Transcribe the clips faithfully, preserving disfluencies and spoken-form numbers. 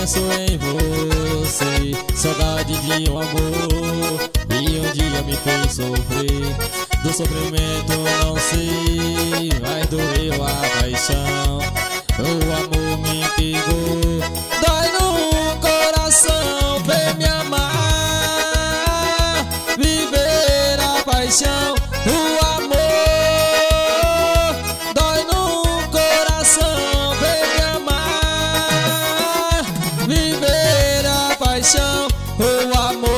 penso em você, saudade de um amor, e um dia me fez sofrer. Do sofrimento não sei, mas doeu a paixão. O amor me pegou, dói no coração. Vem me amar, viver a paixão. O amor dói no coração. Vem me amar, viver a paixão. O amor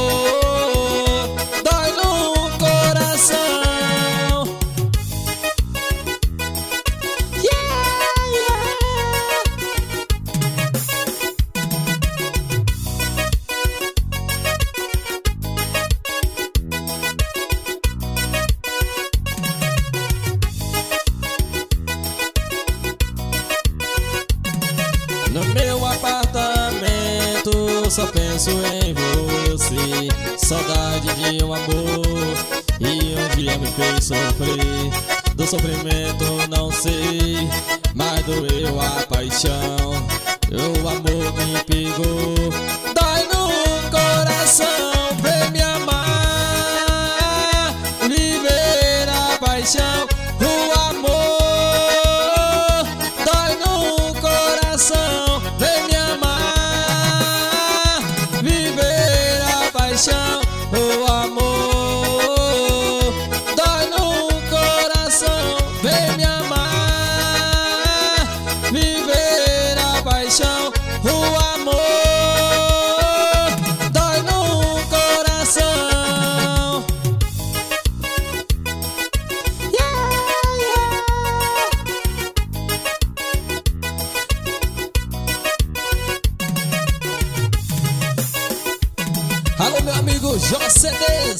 dói no coração. Yeah, yeah. No meu apartamento só penso em você, saudade de um amor, e um dia me fez sofrer. Do sofrimento não sei, mas doeu a paixão. O amor me pegou, dói no coração. Vem me amar, viver a paixão. O amor dói no coração. Vem me amar, viver a paixão. O amor dói no coração. Vem me amar, viver a paixão. O amor dói no coração. Yeah, yeah. Alô, meu amigo José Cedês.